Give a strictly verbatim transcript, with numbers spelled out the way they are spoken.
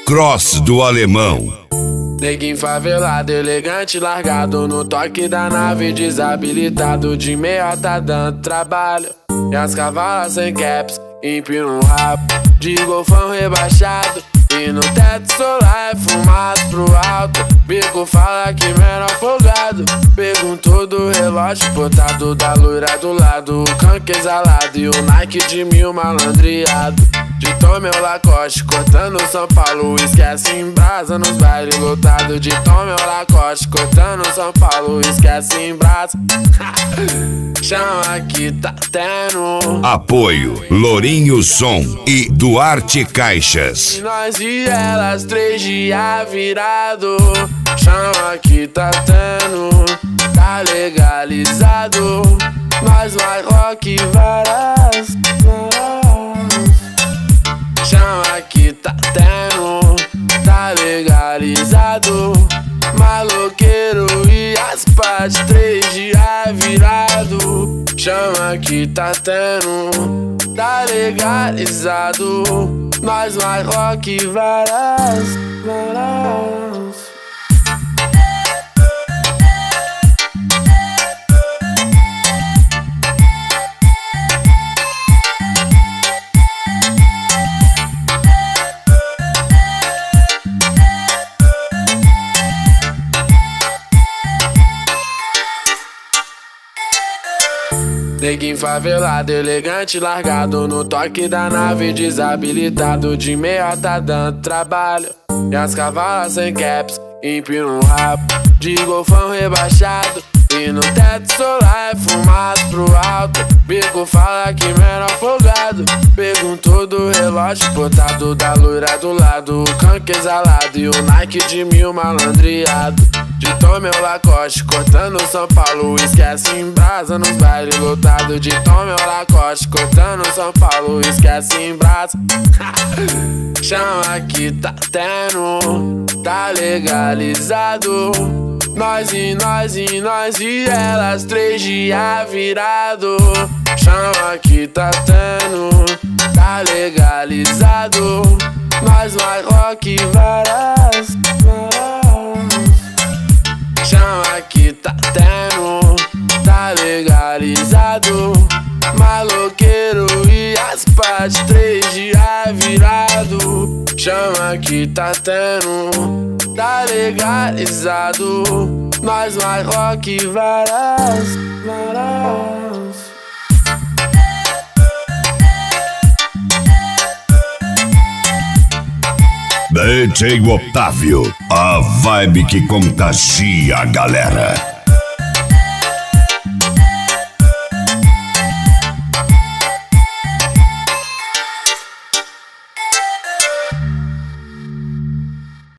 Cross do Alemão. Neguinho favelado, elegante, largado no toque da nave, desabilitado de meiota dando trabalho. E as cavalas sem caps, empina um rabo de golfão rebaixado. E no teto solar é fumado pro alto. Bico fala que menor folgado. Perguntou do relógio botado da loira do lado. O canque exalado e o Nike de mil malandreado. De Tom meu Lacoste, cortando São Paulo. Esquece em brasa nos bailes lotados. De Tom meu Lacoste, cortando São Paulo. Esquece em brasa. Chama que tá tendo. Apoio Lourinho Som e Duarte Caixas. E nós e elas três dias virado. Chama que tá tendo. Tá legalizado. Nós vai rock varas, varas. Chama que tá tendo. Tá legalizado. Maloqueiro e as partes três dias virado. Chama que tá tendo. Tá legalizado. Nós vai rock varas, varas. Neguinho favelado, elegante, largado no toque da nave, desabilitado de meiota dando trabalho. E as cavalas sem caps, empina um rabo de golfão rebaixado. E no teto solar é fumado pro alto. Bico fala que menor folgado. Perguntou do relógio botado da loira do lado. O canque exalado e o Nike de mil malandreado. De Tom meu Lacoste, cortando São Paulo. Esquece em brasa nos bailes lotados. De Tom meu Lacoste, cortando São Paulo. Esquece em brasa. Chama que tá tendo. Tá legalizado. Nós e nós e nós e elas três dias virado. Chama que tá tendo. Tá legalizado. Nós vai rock varas, varas. Chama que tá tendo. Tá legalizado. Maloqueiro e as partes três dias virado. Chama que tá tendo. Tá legalizado. Nós vai rock varas, varas. D J Otávio, a vibe que contagia a galera.